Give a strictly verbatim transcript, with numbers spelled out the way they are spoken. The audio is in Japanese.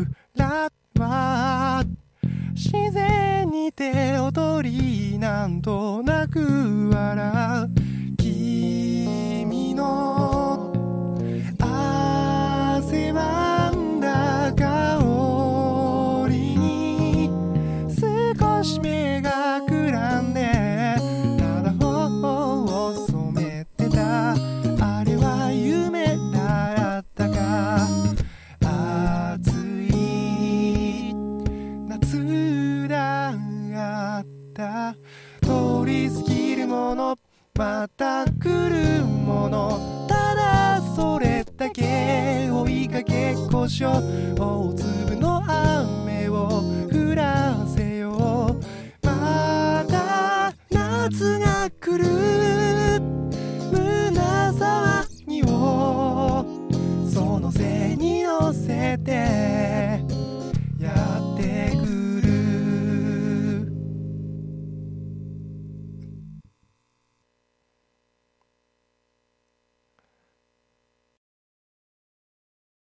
らは自然に手を取りなんとなく笑う君の汗ばんだ香りに少し目がくらんでただ頬を染めてたあれは夢だったか暑い夏だった通り過ぎるものまた来